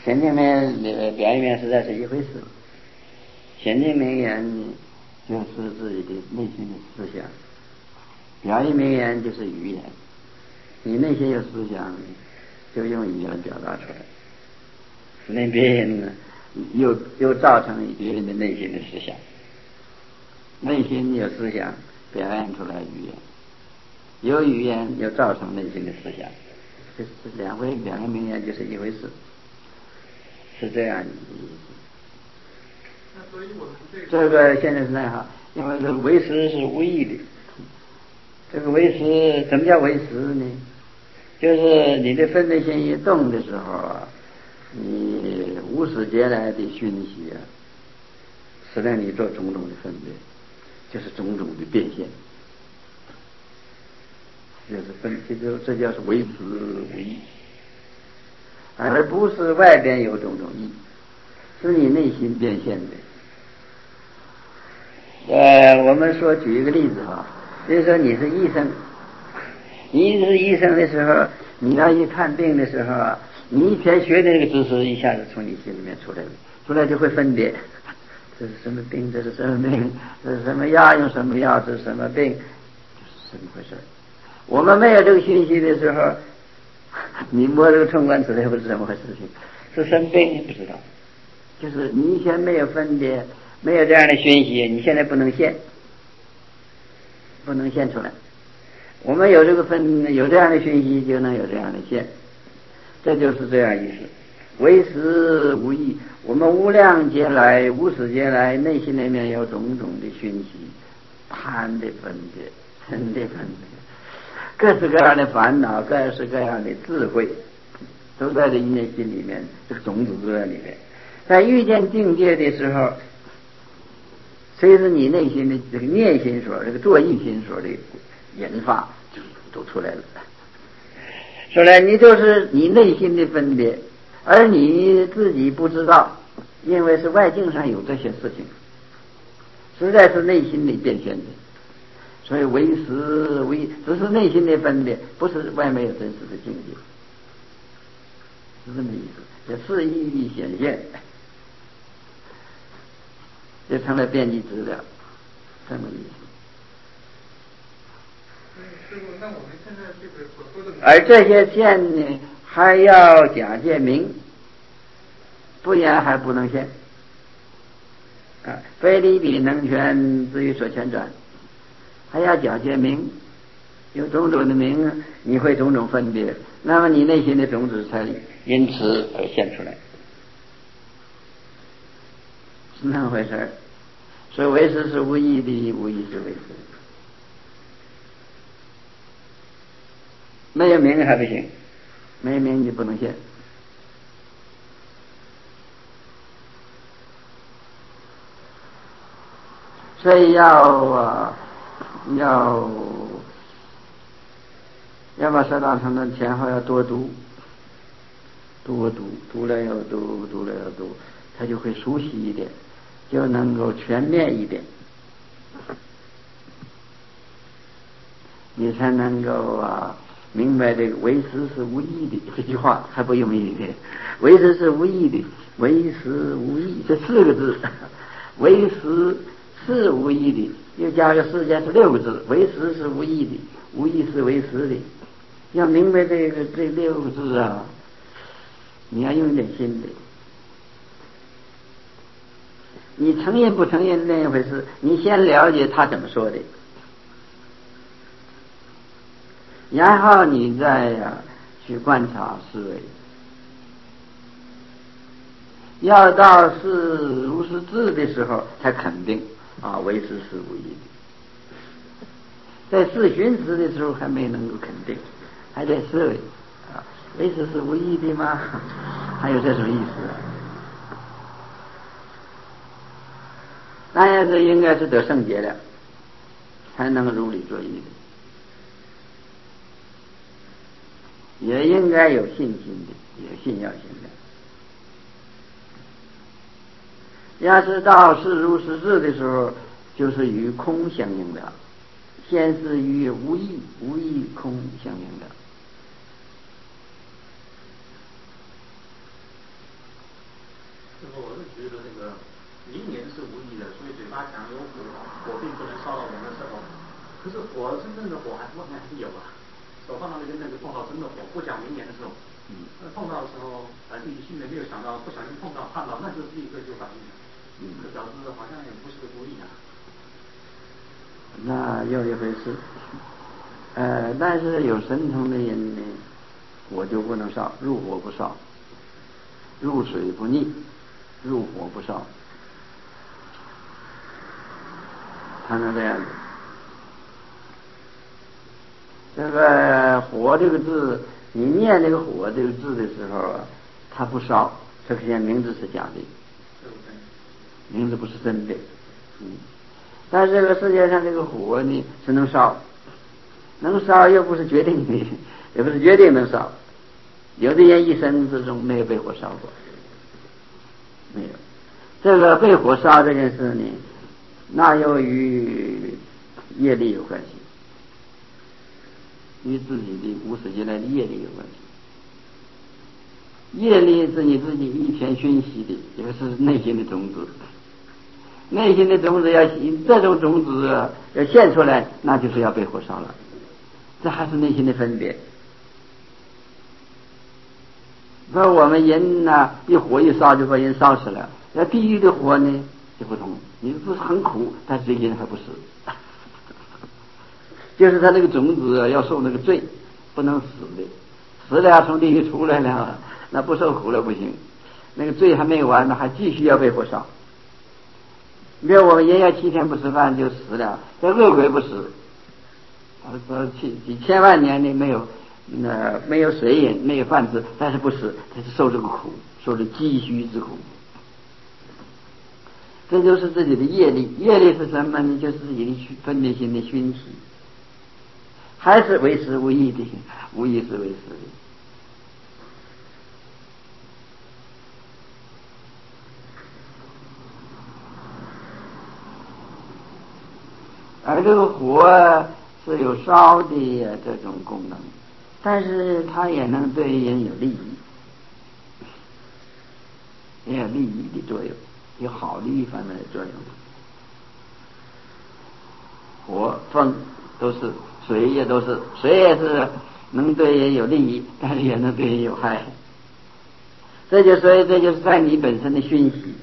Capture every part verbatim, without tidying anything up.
显定名言表里面实在是一回事。显定名言就是自己的内心的思想，表里名言就是语言。你内心有思想，就用语言表达出来。那别人呢，又又造成别人的内心的思想。内心有思想，表现出来语言；有语言，又造成内心的思想。这这两回两个名言就是一回事，是这样的意思。 那所以我们这个现在是这样，因为这个为实是无意的。这个为实，什么叫为实呢？就是你的分别心一动的时候啊，你无始劫来的讯息啊，使得你做种种的分别，就是种种的变现，就是分，这就这叫是为实无意，而不是外边有种种意，是你内心变现的。呃，我们说举一个例子哈，比如说你是医生，你是医生的时候，你要一看病的时候啊，你一天学的那个知识一下子从你心里面出来了，出来就会分别，这是什么病，这是什么病，这是什么药，用什么药，这是什么病，这是怎么回事？我们没有这个信息的时候，你摸这个冲冠出来不是怎么回事情，是生病你不知道，就是你以前没有分别，没有这样的讯息，你现在不能现，不能现出来。我们有这个分，有这样的讯息，就能有这样的现，这就是这样意思。为实无意，我们无量劫来、无始劫来，内心里面有种种的讯息，贪的分别、嗔的分别，各式各样的烦恼，各式各样的智慧，都在这内心里面，这个种子都在里面。在遇见境界的时候，随着你内心的这个念心所、这个作意心所的引发，就都出来了。出来，你就是你内心的分别，而你自己不知道，因为是外境上有这些事情，实在是内心里变现的。所以为实为，只是内心的分别，不是外面有真实的境界，是这么意思。这是意义显现，就成了变异资料，这么意思。 师父，那我们现在这个所说的， 而这些现呢，还要假借名，不然还不能现。啊，非离彼能全，至于所全转，还要假借名，有种种的名，你会种种分别，那么你内心的种子才因此而现出来，是那么回事儿。所以为实是无意的，无意是为实。没有名还不行，没有名你不能现。所以要啊，要要把《舍大乘》的前后要多读，多读，读了要读，读了要读，他就会熟悉一点，就能够全面一点，你才能够啊明白这个为实是无意的这句话还不容易的，为实是无意的，为实无意这四个字，为实是无意的，又加个世间是六个字，为实是无意的，无意是为实的，要明白这个这六个字啊，你要用点心的。你承认不承认那一回事，你先了解他怎么说的，然后你再呀、啊、去观察思维，要到是如是智的时候才肯定啊为实是无意的，在自寻时的时候还没能够肯定，还在思维啊为实是无意的吗？还有这种意思啊？那也是应该是得圣洁了，才能如理作意的，也应该有信心的，有信要心的。要是到是如是智的时候，就是与空相应的，先是与无意无意空相应的。 火并不能烧到我们的舌头，可是火真正的火还是外面还是有啊。手放到那个那个碰到真的火，不讲明年的时候，嗯，那碰到的时候，呃，自己心里没有想到，不小心碰到看到，那就立刻就反应了，嗯，可表示好像也不是个故意啊。 那又一回事，呃，但是有神通的人呢，火就不能烧，入火不烧，入水不溺，入火不烧，他能这样子。这个火这个字，你念这个火这个字的时候啊，它不烧，这可见名字是假的，名字不是真的，嗯。但是这个世界上这个火呢是能烧，能烧又不是决定的，也不是决定能烧。有的人一生之中没有被火烧过，没有。这个被火烧这件事呢，那又与业力有关系，与自己的无始劫来的业力有关系。业力是你自己一天熏习的，也是内心的种子。内心的种子要这种种子要现出来，那就是要被火烧了。这还是内心的分别。说我们人呢、啊，一火一烧就把人烧死了。那地狱的火呢就不同，你不是很苦，但是这人还不是，就是他那个种子要受那个罪，不能死的，死了要从地狱出来了，那不受苦了不行，那个罪还没有完呢，还继续要被火烧。比如我们人要七天不吃饭就死了，这恶鬼不死，说几几千万年内没有呃没有水饮，没有饭吃，但是不死，他是受这个苦，受这积虚之苦。这就是自己的业力，业力是什么呢？就是自己的分别心的熏习，还是为实无义的，无义是为实的。而这个火是有烧的这种功能，但是它也能对人有利益，也有利益的作用，有好的一方面的作用。火、风都是，水也都是，水也是能对人有利益，但是也能对人有害。这就所以这就是在你本身的熏习。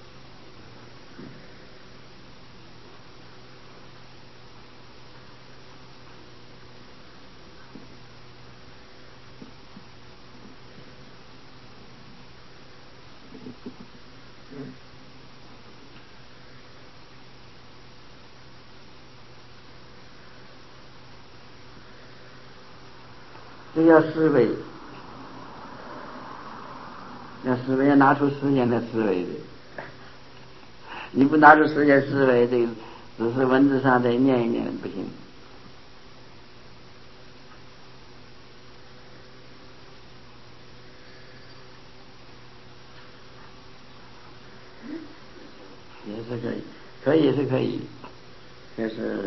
这要思维，要思维，要拿出时间来思维的。你不拿出时间思维，这个只是文字上再念一念不行。也是可以，可以是可以，就是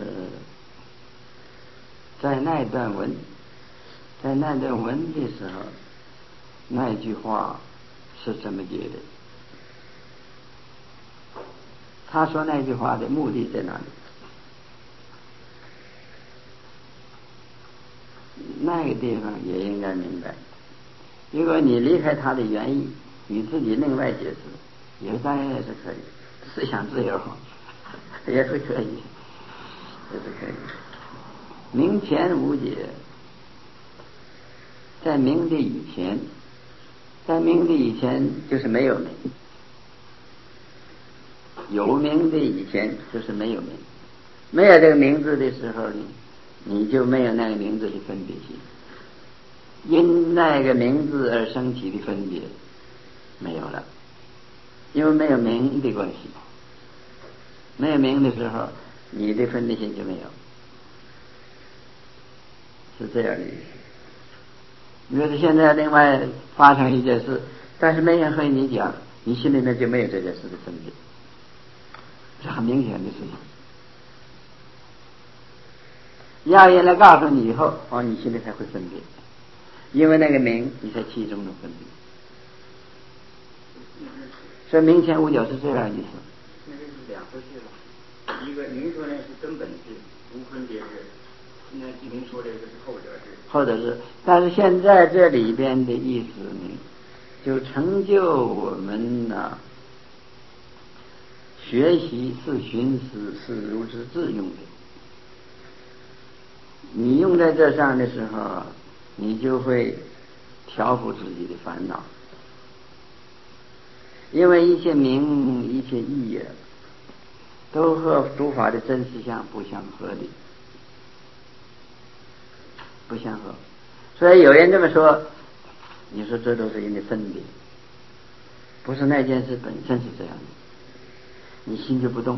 在那段文，在那段文的时候，那句话是这么解的。他说那句话的目的在哪里？那个地方也应该明白。如果你离开他的原意，你自己另外解释，也当然也是可以。思想自由也是可以，也是可以。明前无解，在明的以前，在明的以前就是没有明，有名的以前就是没有名，没有这个名字的时候呢，你就没有那个名字的分别心，因那个名字而升起的分别没有了，因为没有名的关系，没有名的时候，你的分别心就没有，是这样的意思。你说是现在另外发生一件事，但是没人和你讲，你心里面就没有这件事的分别，是很明显的事情。要人来告诉你以后，哦，你心里才会分别，因为那个名，你才其中的分别。所以明前无角是这样意思。 那个是两回事了。 一个，您说那是根本制，无分别制。那您说这个是后者制。 后者制，但是现在这里边的意思呢，就成就我们呢，学习是寻思是如之自用的。你用在这上的时候，你就会调伏自己的烦恼，因为一切名一切义也都和诸法的真实相不相合的，不相合。所以有人这么说，你说这都是人的分别，不是那件事本身是这样的，你心就不动，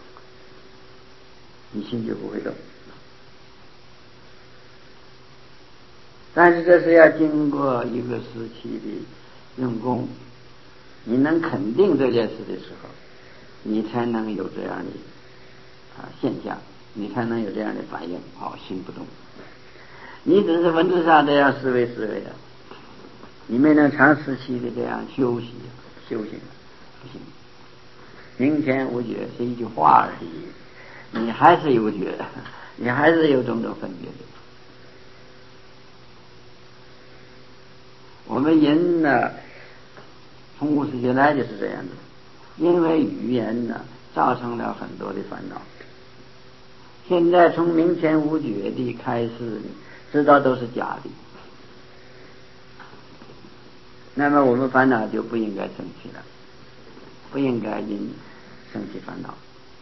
你心就不会动。但是这是要经过一个时期的用功，你能肯定这件事的时候，你才能有这样的啊现象，你才能有这样的反应。好、哦，心不动，你只是文字上这样思维思维的，你没能长时期的这样休息修行，不行。明天无觉是一句话而已，你还是有觉，你还是有种种分别的。我们人呢，从古世界来就是这样的，因为语言呢造成了很多的烦恼。现在从明前无觉的开始，知道都是假的，那么我们烦恼就不应该生起了，不应该因生起烦恼，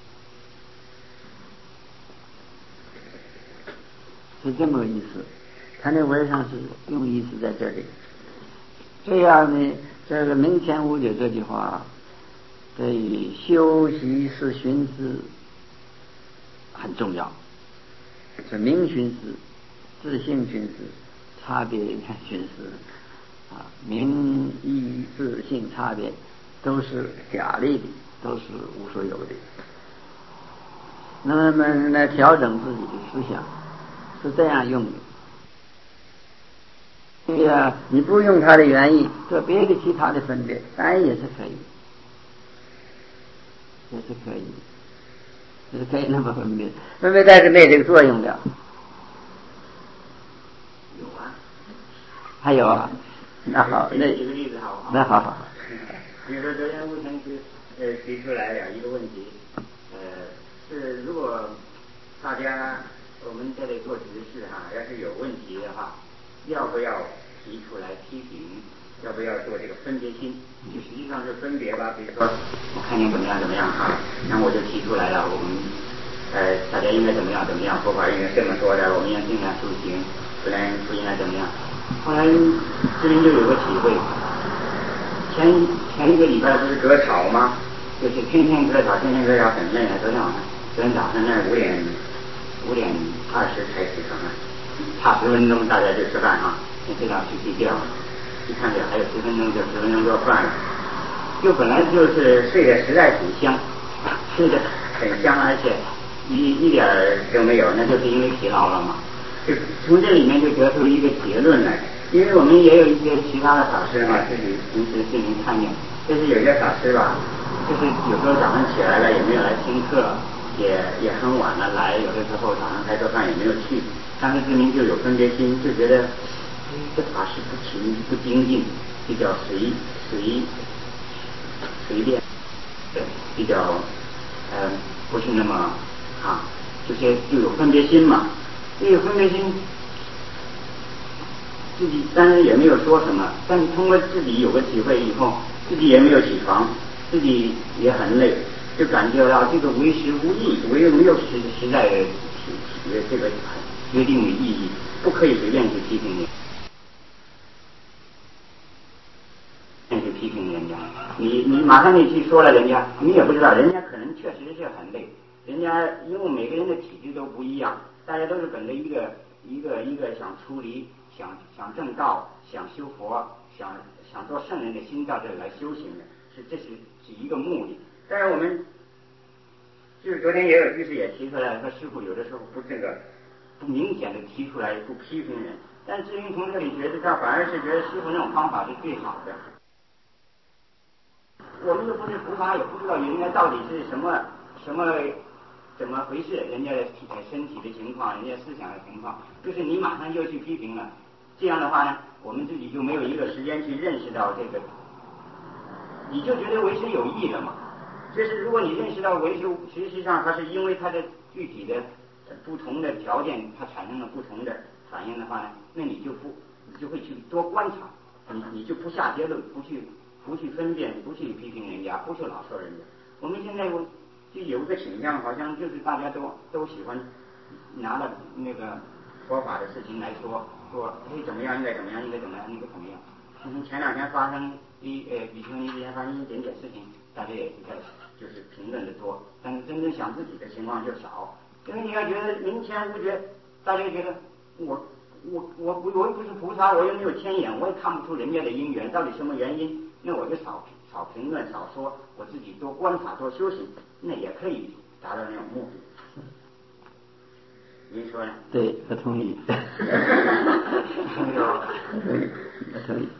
是这么个意思。他那文上是用意思在这里。这样呢，这个明前无觉这句话对于修习是寻思很重要，是明寻思、自性寻思、差别寻思啊，明意自性差别都是假立的，都是无所有的。那么来调整自己的思想是这样用的。对呀，你不用它的原因做别的其他的分别，当然也是可以，也是可以，也是可以那么分别，分别但是没这个作用的。 有啊， 还有啊，那好，那举个例子好不好？ 那好好好。 比如说昨天吴同学呃提出来了一个问题，呃，是如果大家我们在这做执事哈，要是有问题的话，要不要提出来批评？要不要做这个分别心？就实际上是分别吧。比如说，我看见怎么样怎么样啊，然后我就提出来了，我们呃大家应该怎么样怎么样，佛法应该这么说的，我们应该这样修行，不然不应该怎么样。后来这边就有个体会，前前一个礼拜不是割草吗？就是天天割草，天天割草很累啊。昨天晚上，昨天早上那五点五点二十才起床啊。差十分钟大家就吃饭啊，先知道去睡觉，一看表还有十分钟，就十分钟做饭了。就本来就是睡得实在挺香，睡得很香，而且一一点都没有，那就是因为疲劳了嘛。就从这里面就得出一个结论来，因为我们也有一些其他的法师嘛，自己平时进行看见，就是有些法师吧，就是有时候早上起来了也没有来听课，也也很晚了来，有的时候早上开课饭也没有去。当时知名就有分别心，就觉得这法师不勤不精进，比较随随随便，比较呃不是那么啊，这些就有分别心嘛。这个分别心，自己当然也没有说什么，但是通过自己有个体会以后，自己也没有起床，自己也很累，就感觉到这个为时无益，为没有实实在的这个决定的意义，不可以随便去批评人，随便去批评人家。你你马上你去说了人家，你也不知道，人家可能确实是很累，人家因为每个人的体质都不一样，大家都是本着一个一个一个想出离、想想正道、想修佛、想想做圣人的心到这里来修行的，是这是是一个目的。但是我们就是昨天也有居士也提出来说，师父有的时候不这个不明显的提出来不批评人，但至于从这里觉得他反而是觉得师父那种方法是最好的。我们又不是菩萨，也不知道人家到底是什么什么怎么回事，人家的身体的情况，人家思想的情况，就是你马上就去批评了。这样的话呢，我们自己就没有一个时间去认识到这个，你就觉得为师有益了嘛。就是如果你认识到为师实际上它是因为它的具体的不同的条件，它产生了不同的反应的话呢，那你就不你就会去多观察，你你就不下结论，不去不去分辨，不去批评人家，不去老说人家。我们现在我就有一个倾向，好像就是大家都都喜欢拿了那个佛法的事情来说，说哎怎么样应该怎么样应该怎么样应该怎么样。前两天发生一呃比丘尼之间发生一点点事情，大家也是在就是评论的多，但是真正想自己的情况就少。因为你要觉得明前无觉，大家觉得我我我不我又不是菩萨，我又没有天眼，我也看不出人家的因缘到底什么原因，那我就少少评论少说，我自己多观察多修行，那也可以达到那种目的。您说呢？ 对，我同意。我同意，我同意。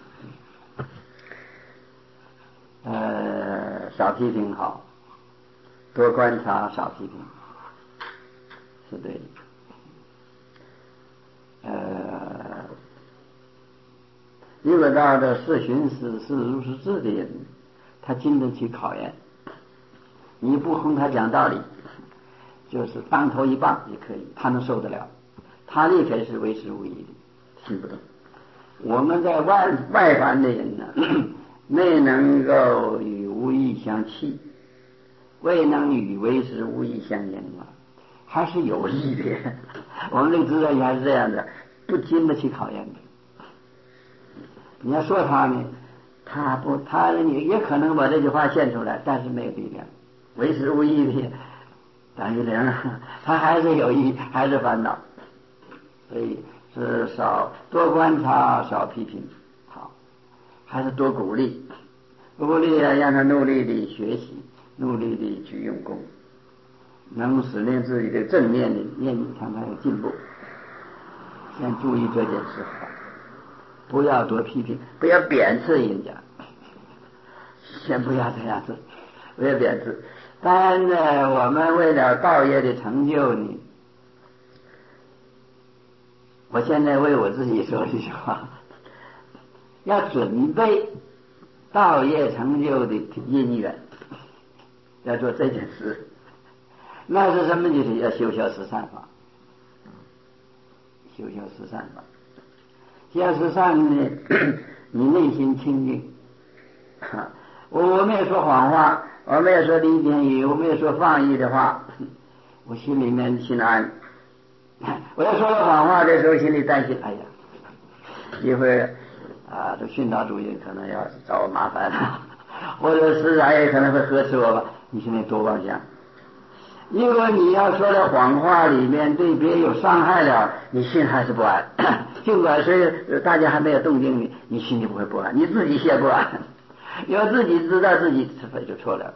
呃，少批评好，多观察，少批评，是对的。呃，如果到了是寻思是如是智的人，他经得起考验。你不哄他讲道理，就是当头一棒也可以，他能受得了。他立刻是为师无益的，听不懂。我们在外外凡的人呢，没能够与无益相契，未能与为师无益相应啊，还是有益的。我们这个职业还是这样的，不经得起考验的。你要说他呢，他不，他也也可能把这句话献出来，但是没有力量。为师无益的等于零，他还是有益，还是烦恼。所以是少多观察，少批评，好，还是多鼓励，鼓励啊，让他努力的学习，努力的去用功，能使令自己的正面的念力常常有进步。先注意这件事好，不要多批评，不要贬斥人家，先不要这样子，不要贬斥。当然呢，我们为了道业的成就呢，我现在为我自己说一句话，要准备道业成就的因缘，要做这件事。那是什么？就是要修修十善法，修修十善法。修十善呢，你内心清净。我我没有说谎话，我没有说离间语，我没有说放逸的话，我心里面心安。我要说了谎话的时候，心里担心，哎呀，一会儿啊，这训导主任可能要找我麻烦了，或者师长也可能会呵斥我吧。你现在多妄想。如果你要说的谎话里面对别人有伤害了，你心还是不安。尽管是大家还没有动静呢，你心里不会不安，你自己先不安。要自己知道自己是否就错了。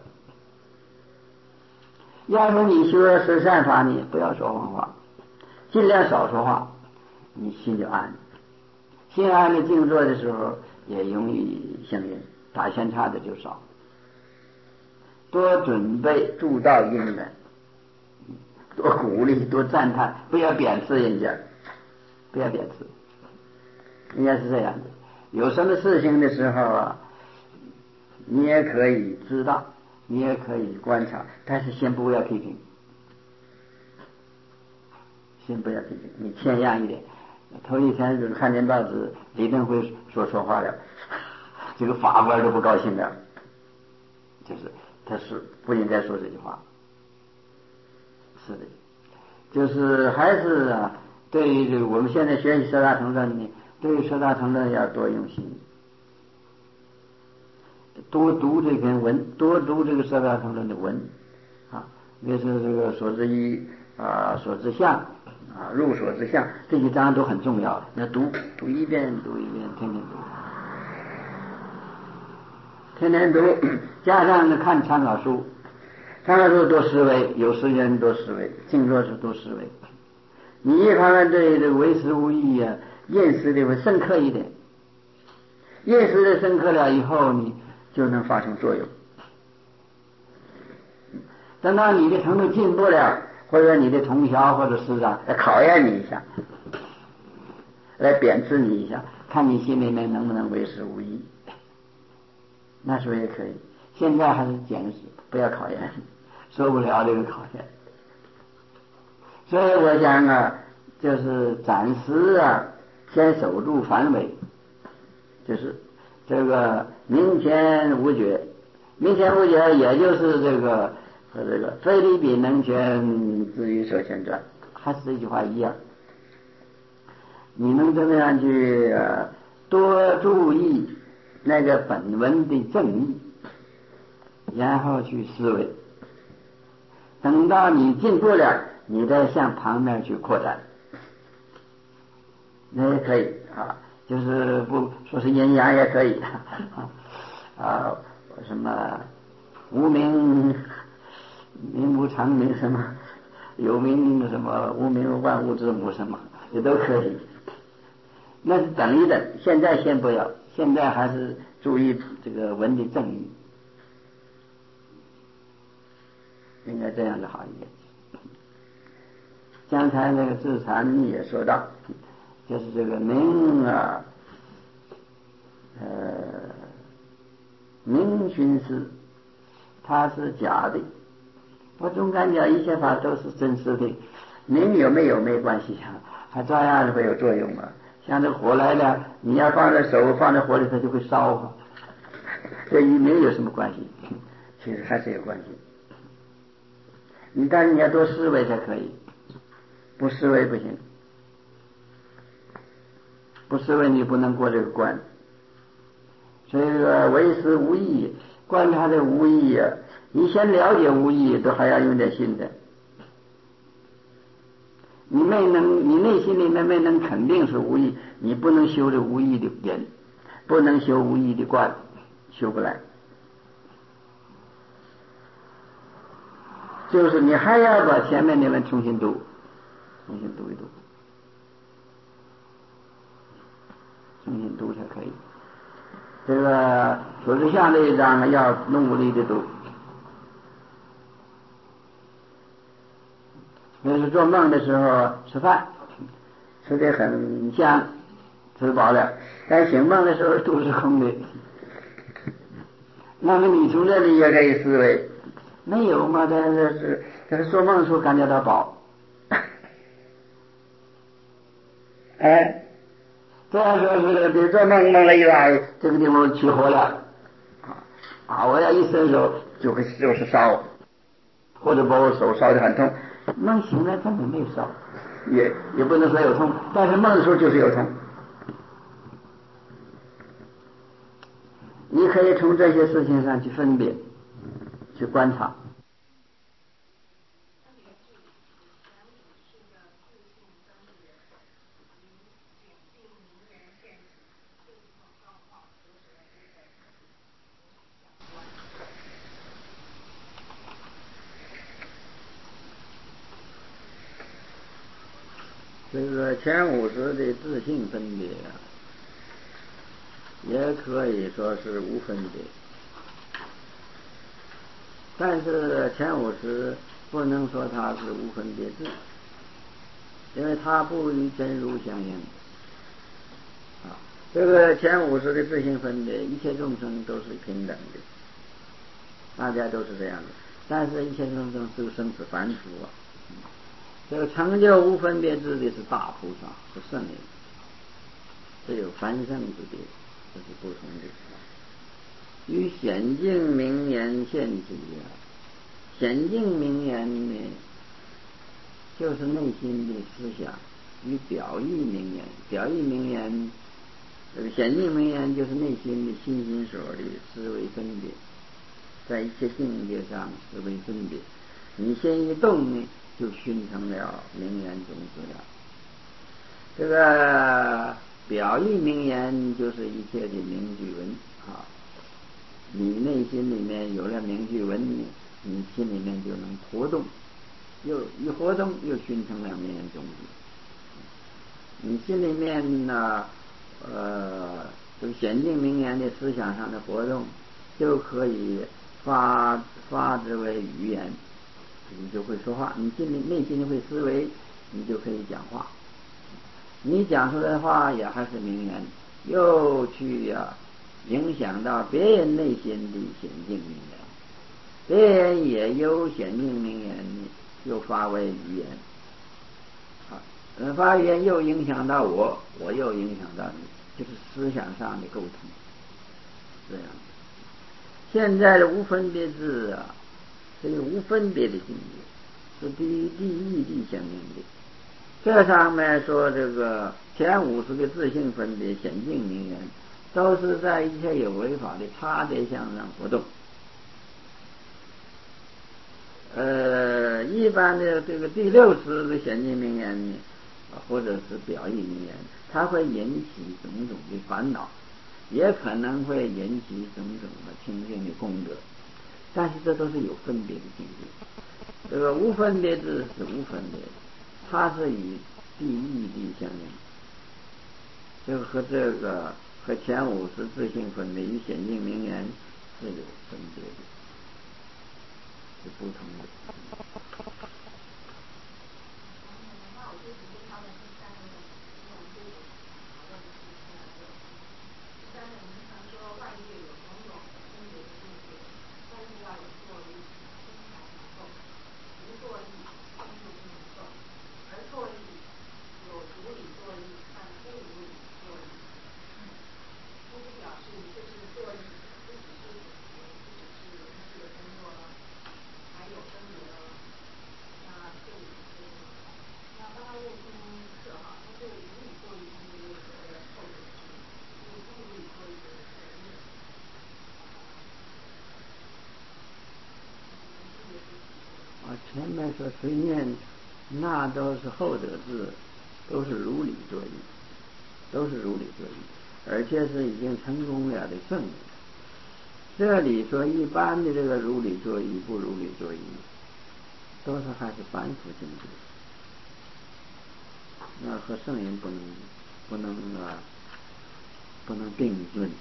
要是你修了十善法，你不要说谎话，尽量少说话，你心就安。心安的静坐的时候也容易相应，打相差的就少。多准备助道因缘，多鼓励，多赞叹，不要贬斥人家，不要贬斥。应该是这样的。有什么事情的时候啊，你也可以知道，你也可以观察，但是先不要批评，先不要批评，你谦让一点。头一天就是看见报纸，李登辉说错话了，这个法官都不高兴了，就是他是不应该说这句话。是的，就是还是啊，对于这个我们现在学习十大成正呢，对于十大成正要多用心。多读这篇文，多读这个十大成正的文啊，那是这个所知一啊，所知相啊，入所知相，这几章都很重要。要读读一遍，读一遍，天天读，天天读，加上看参考书，参考书多思维，有时间多思维，静坐时多思维。你一方面对这个为师无益啊，认识的会深刻一点，认识的深刻了以后，你就能发生作用。等到你的程度进步了， 或者你的同校或者师长来考验你一下，来贬斥你一下，看你心里面能不能为师无益，那时候也可以。现在还是简直不要考验，受不了这个考验。所以我想啊，就是暂时啊，先守住范围，就是这个明前无觉，明前无觉也就是这个和这个非礼比能全至于所前传，还是这句话一样。你能怎么样去、呃、多注意那个本文的正义，然后去思维，等到你进步了，你再向旁边去扩展，那也可以啊，就是不说是阴阳也可以啊，什么无名名无常名什么有名什么无名万物之母什么也都可以，那是等一等，现在先不要，现在还是注意这个文的正义，应该这样的好一点。刚才那个自禅也说到，就是这个明啊，呃，明寻思，它是假的。我总感觉一切法都是真实的，明有没有没关系啊，它照样会有作用啊。像这火来了，你要放在手放在火里，它就会烧啊。这与明有什么关系？其实还是有关系。你但是你要多思维才可以。不思维不行，不思维你不能过这个关。所以说为师无益，观察的无益啊，你先了解无益都还要用点心的。你没能，你内心里面没能肯定是无益，你不能修这无益的人，不能修无益的观，修不来。就是你还要把前面那文重新读。重新读一读，重新读才可以。这个所知相这一章要努力的读。那是做梦的时候吃饭，吃得很香，吃饱了，但醒梦的时候肚是空的。那么你从这里也可以思维，没有嘛？但是但是做梦的时候感觉到饱。哎，这样说是比如做梦梦了一晚，这个地方起火了啊！我要一伸手就会就是烧，或者把我手烧得很痛。梦醒来根本没有烧，也也不能说有痛，但是梦的时候就是有痛。你可以从这些事情上去分别，去观察。这个前五十的自性分别啊，也可以说是无分别，但是前五十不能说它是无分别智，因为它不与真如相应啊。这个前五十的自性分别，一切众生都是平等的，大家都是这样的，但是一切众生是生死凡夫啊。这个成就无分别智的是大菩萨，是圣人，这有凡圣之别，这是不同的。与显境名言现起啊，显境名言呢，就是内心的思想，与表意名言，表意名言，这个显境名言就是内心的心心所的思维分别，在一切境界上思维分别，你先一动呢，就熏成了名言种子了。这个表意名言就是一切的名句文啊，你内心里面有了名句文，你心里面就能活动，又一活动又熏成了名言种子。你心里面呢，呃，这个显境名言的思想上的活动，就可以发发之为语言， 你就会说话，你心里内心会思维，你就可以讲话。你讲出来的话也还是名言，又去呀、啊、影响到别人内心的显境名言，别人也有显境名言，又发为语言。啊，发语言又影响到我，我又影响到你，就是思想上的沟通。这样，现在的无分别智啊，是有无分别的境界，是第一第一地相应的。这上面说这个前五十个自性分别显境名言，都是在一切有为法的差别相上活动。呃，一般的这个第六十个显境名言呢，或者是表意名言，它会引起种种的烦恼，也可能会引起种种的清净的功德，但是这都是有分别的境界。这个无分别智是无分别的，它是与第一地相应，这个和这个和前五十自性分别与显境名言是有分别的，是不同的。前面说随念，那都是后者字，都是如理作意，都是如理作意，而且是已经成功了的圣人。这里说一般的这个如理作意不如理作意，都是还是凡夫境界，那和圣人不能不能啊不能并论。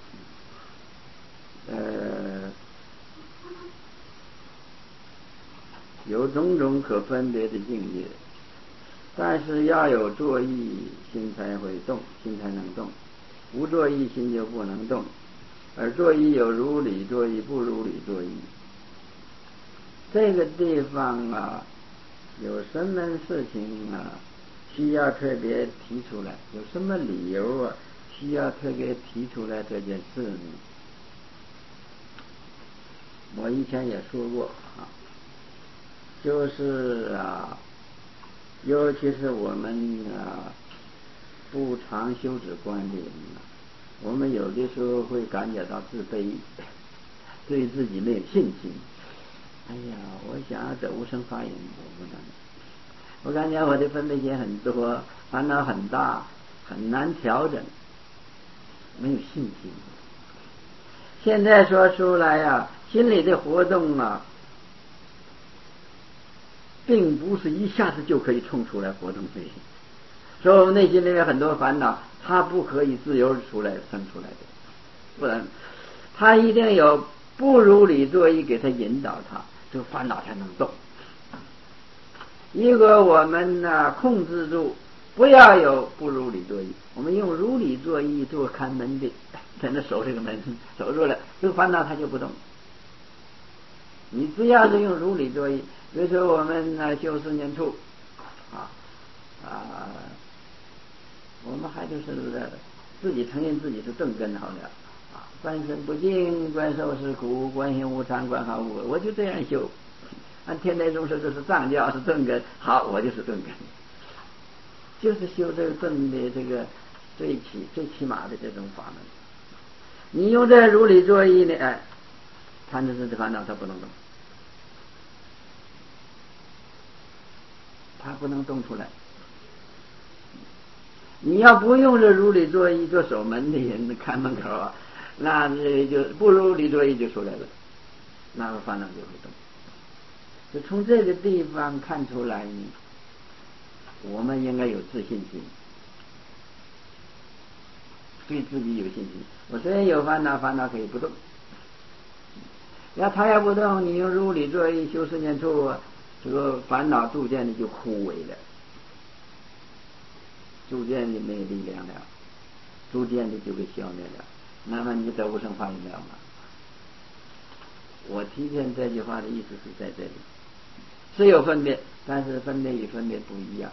呃，有种种可分别的境界，但是要有作意，心才会动，心才能动；无作意，心就不能动。而作意有如理作意，不如理作意。这个地方啊，有什么事情啊，需要特别提出来？有什么理由啊，需要特别提出来这件事呢？我以前也说过啊，就是啊，尤其是我们啊不常修止观的人啊，我们有的时候会感觉到自卑，对自己没有信心。哎呀，我想走无生法忍，我不能。我感觉我的分别心很多，烦恼很大，很难调整，没有信心。现在说出来呀、啊，心理的活动啊，并不是一下子就可以冲出来活动这些。所以我们内心里面很多烦恼，它不可以自由出来生出来的，不然它一定有不如理作意给它引导它，这个烦恼才能动。如果我们呢、啊、控制住，不要有不如理作意，我们用如理作意做看门的，在那守这个门，守住了，这个烦恼它就不动。你只要是用如理作意，比如说我们呢、啊、修四念处啊啊，我们还就是自己承认自己是正根好了啊，观身不净，观受是苦，观行无常，观好无我，我就这样修。按天台宗说这是藏教是正根，好，我就是正根，就是修这个正的这个最起最起码的这种法门。你用这如理作意呢，哎，贪嗔痴的烦恼它不能动，它不能动出来。你要不用这如理作意做守门的人看门口啊，那这就不如理作意就出来了，那个烦恼就会动。就从这个地方看出来呢，我们应该有自信心，对自己有信心。我虽然有烦恼，烦恼可以不动。要他要不动，你用如理作意修四念处， 这个烦恼逐渐的就枯萎了，逐渐的没有力量了，逐渐的就被消灭了。那么你得无生法印了吗？我提前这句话的意思是在这里，是有分别，但是分别与分别不一样，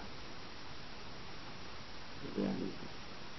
是这样的意思。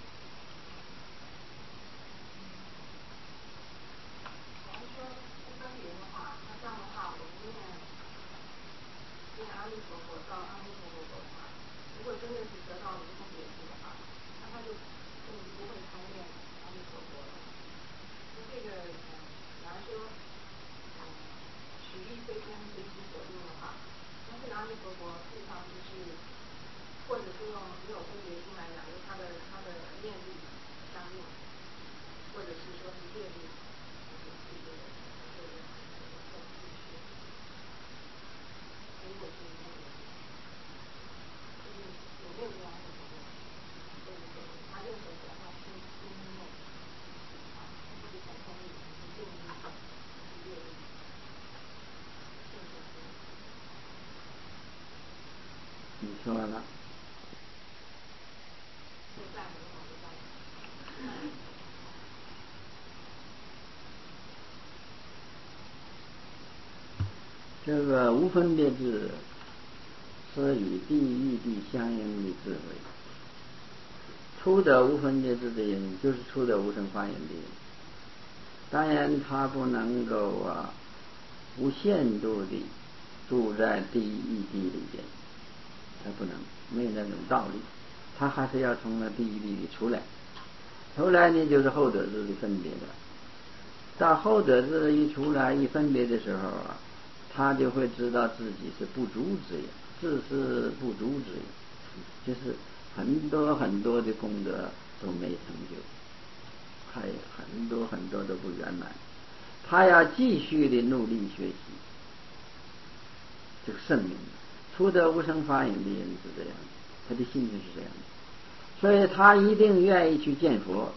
你说了，这个无分别智是与第一地相应的智慧，出得无分别智的人就是出得无生法印的人。当然他不能够啊无限度的住在第一地里边，他不能，没有那种道理，他还是要从那第一地里出来。出来呢就是后得智的分别了。到后得智一出来一分别的时候啊，他就会知道自己是不足之也，自是不足之也，就是很多很多的功德都没成就，还有很多很多都不圆满，他要继续的努力学习，这个圣明出得无生法印的人是这样的，他的心情是这样的，所以他一定愿意去见佛，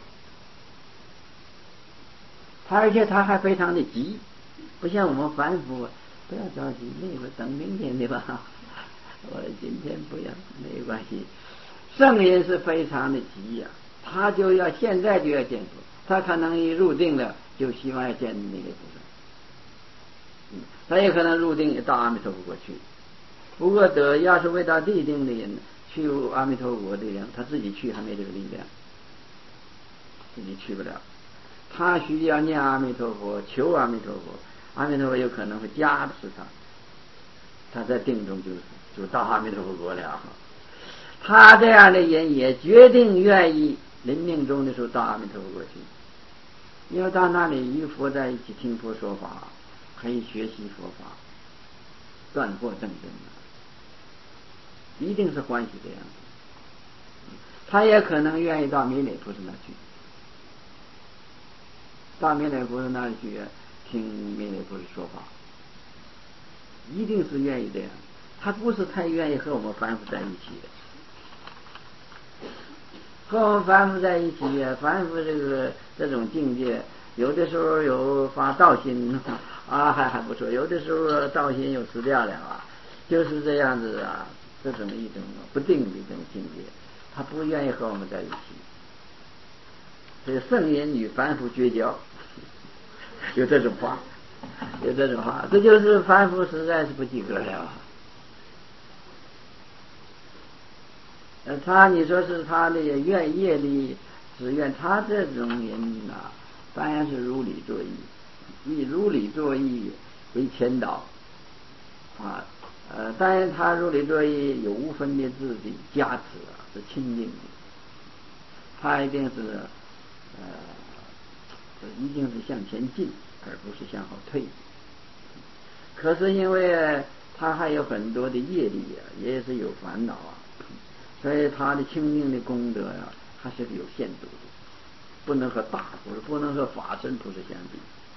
他而且他还非常的急，不像我们凡夫不要着急，那个等明天的吧，我今天不要没关系。圣人是非常的急呀、啊，他就要现在就要见佛，他可能一入定了就希望要见那个菩萨，嗯，他也可能入定也到阿弥陀佛国去。不过得要是未到地定的人去阿弥陀国的人，他自己去还没这个力量，自己去不了，他需要念阿弥陀佛，求阿弥陀佛，阿弥陀佛有可能会加持他，他在定中就就到阿弥陀佛国了。他这样的人也决定愿意临命终的时候到阿弥陀佛国去，因为到那里与佛在一起听佛说法，可以学习佛法，断惑正真，一定是欢喜这样子。他也可能愿意到弥勒菩萨那去，到弥勒菩萨那里去听弥勒菩萨说法，一定是愿意这样。他不是太愿意和我们凡夫在一起的，和我们凡夫在一起，凡夫这个这种境界，有的时候有发道心啊，还还不错；有的时候道心又失掉了啊，就是这样子啊，这种一种不定的一种境界，他不愿意和我们在一起。所以圣人与凡夫绝交，有这种话，有这种话，这就是凡夫实在是不及格了。呃，他你说是他的愿业力只愿，他这种人呐、啊，当然是如理作意，以如理作意为前导啊。呃，当然他如理作意有无分别智的加持啊，是清净的，他一定是呃，一定是向前进，而不是向后退。可是因为他还有很多的业力啊，也是有烦恼啊。所以他的清净的功德呀、啊，还是有限度的，不能和大菩萨，不能和法身菩萨相比。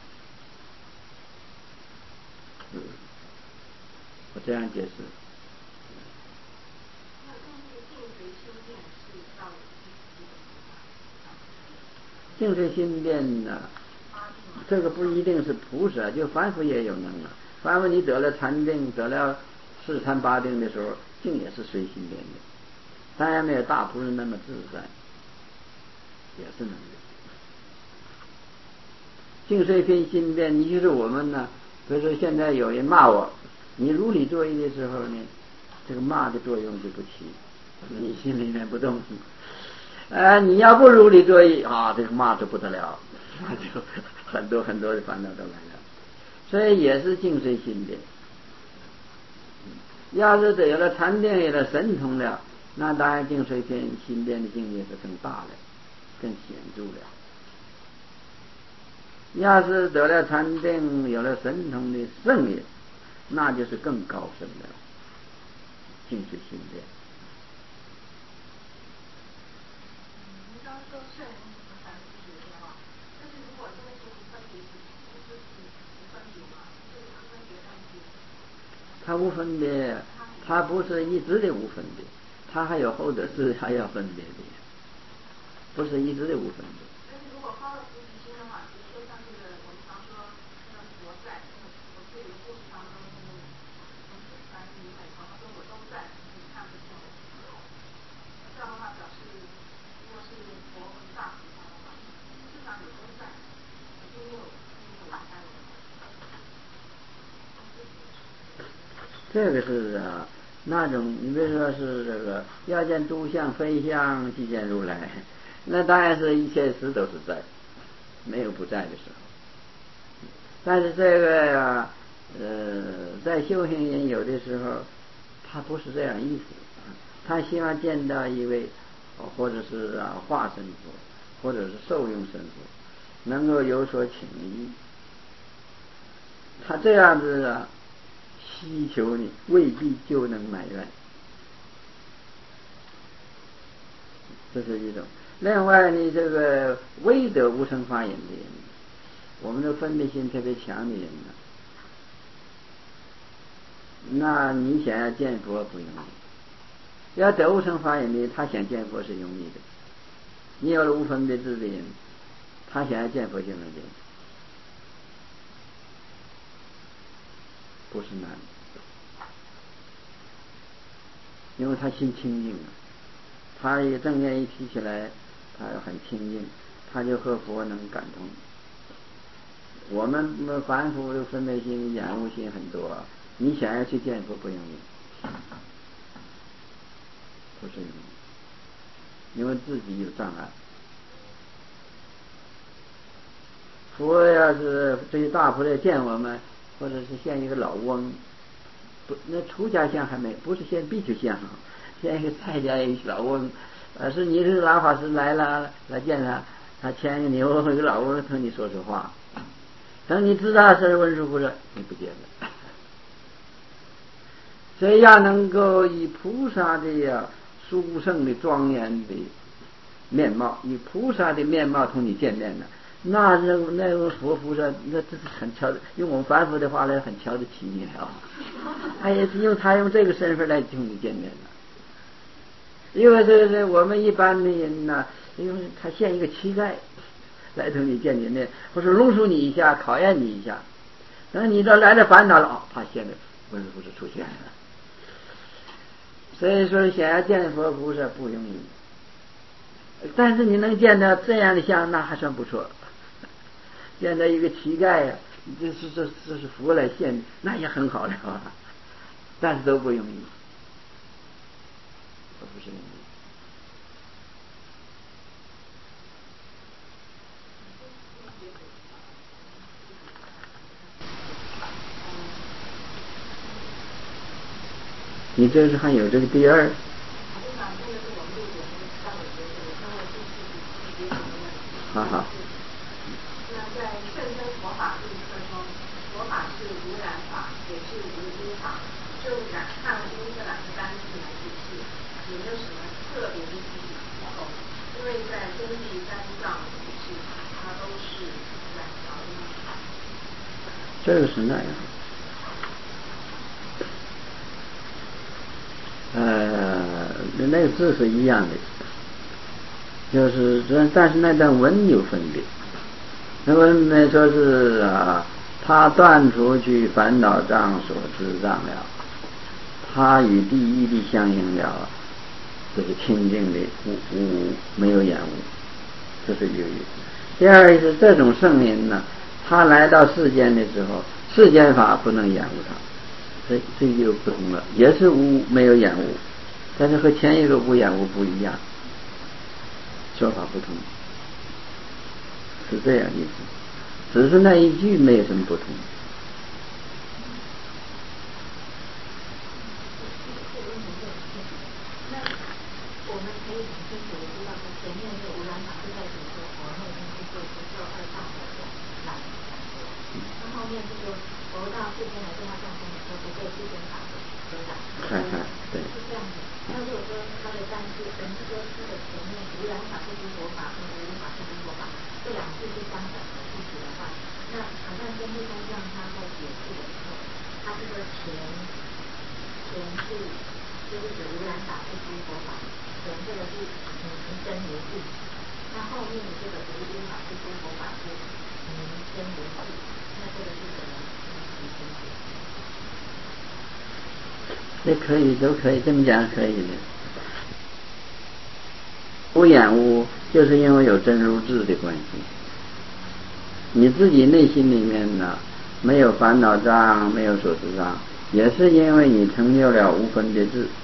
嗯，我这样解释。净水心变呢，这个不一定是菩萨，就凡夫也有能力。凡夫你得了禅定，得了四禅八定的时候，境也是随心变的，当然没有大菩萨那么自在，也是能的。境随心心变，你就是我们呢，比如说现在有人骂我，你如理作意的时候呢，这个骂的作用就不起，你心里面不动。呃，你要不如理作意啊，这个骂就不得了，那就很多很多的烦恼都来了。所以也是境随心变。要是得了禅定，有了神通了，那当然境随心变的境界是更大了，更显著了。要是得了禅定，有了神通的圣业，那就是更高深的境随心变。 您刚说圣人什么凡夫学的话，但是如果这个是不分别，就是不分别嘛，就是不分别但是。 他无分别，他不是一直的无分别，他还有后者是还要分别的，不是一直的无分别。 但是如果发了菩提心的话，比如说像这个我们常说那个佛在，那个佛这个故事当中那个从此三十一代他说我都在，你看不见我。这样的话表示，如果是佛和大菩萨的话，事实上也都在，就没有没有离开我。 这个是啊，那种你比如说是这个要见诸相非相，即见如来，那当然是一切时都是在，没有不在的时候。但是这个呀、呃，在修行人有的时候，他不是这样意思，他希望见到一位，或者是啊化身佛，或者是受用身佛，能够有所请依。他这样子啊。希求你未必就能埋怨，这是一种。另外呢，这个未得无生法忍的人，我们的分别心特别强的人呢，那你想要见佛不容易，要得无生法忍的，他想见佛是容易的。你有了无分别智的人，他想要见佛就能见。不是难，因为他心清净了，他一正念一提起来，他很清净，他就和佛能感通。我们凡夫的分别心、厌恶心很多，你想要去见佛不容易，不是容易，因为自己有障碍。佛要是这些大菩萨见我们，或者是现一个老翁，不，那出家相还没，不是现比丘相，现一个在家一老翁，呃，是你是老法师来了来见他，他牵个牛一个老翁同你说说话，等你知道是文殊菩萨，你不见了。所以要能够以菩萨的呀殊胜的庄严的面貌，以菩萨的面貌同你见面的。那那那个佛菩萨，那这是很瞧的，用我们凡夫的话来，很瞧得起你了。他也是用他用这个身份来同你见面的。因为这是我们一般的人呢，因为他现一个乞丐来同你见见面，或者弄出你一下，考验你一下。等你这来了烦恼了，哦，他现在文殊菩萨出现了。所以说，想要见佛菩萨不容易，但是你能见到这样的相，那还算不错。见到一个乞丐呀、啊，这是这这是佛来现，那也很好了啊。但是都不容易，都不是容易。你这是还有这个第二。好好。 那在甚深佛法这一课中，佛法是无染法，也是无污法，就染和污这两个单词来解释，有没有什么特别的意义不同？因为在真谛三藏解释，它都是染条的。 这个是那样。呃，那个字是一样的，就是但是那段文有分别。那文呢说是啊，他断除去烦恼障所知障了， 它与第一的相应了，这是清净的无无没有染污，这是一个意思。第二个是这种圣人呢，他来到世间的时候，世间法不能染污他，这这就不同了，也是无没有染污，但是和前一个无染污不一样，说法不同，是这样意思。只是那一句没有什么不同。看看，对。 是这样子。那如果说他的单字，等于说他的前面无染法是诸佛法和无染法是诸佛法这两句是相反的句子的话，那好像跟慧中让他在解释的时候，他这个前前是就是指无染法是诸佛法，前这个是嗯真如意，那后面的这个无染法是诸佛法是嗯真如意，那这个是怎么理解？ 这可以，都可以这么讲，可以的。无染污就是因为有真如智的关系，你自己内心里面呢没有烦恼障，没有所知障，也是因为你成就了无分别智，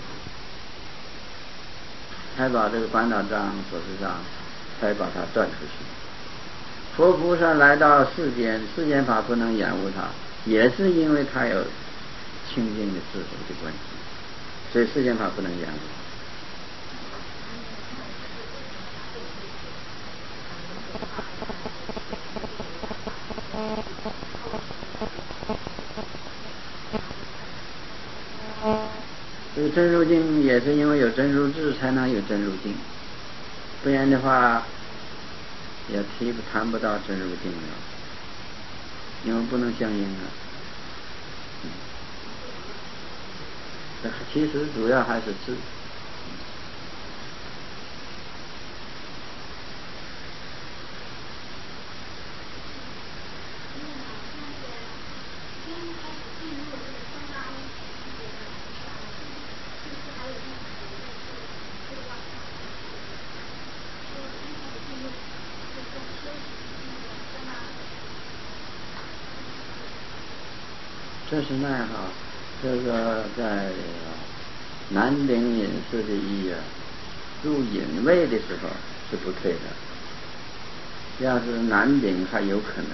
才把这个烦恼障、所知障才把它断出去。佛菩萨来到世间，世间法不能染污他，也是因为他有清净的智慧的关系，所以世间法不能染污。这个真如境也是因为有真如智才能有真如境，不然的话也提不谈不到真如境了，因为不能相应啊。这其实主要还是智。这是那样哈，这个在南顶隐士的意啊，入隐位的时候是不退的，要是南顶还有可能，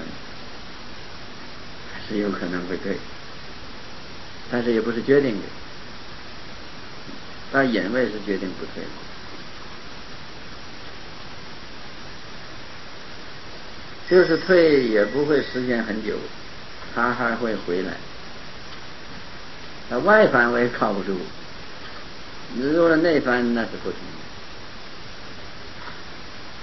还是有可能会退，但是也不是决定的，但隐位是决定不退的。就是退也不会时间很久，他还会回来。外翻我也靠不住，如果内翻那是不同的。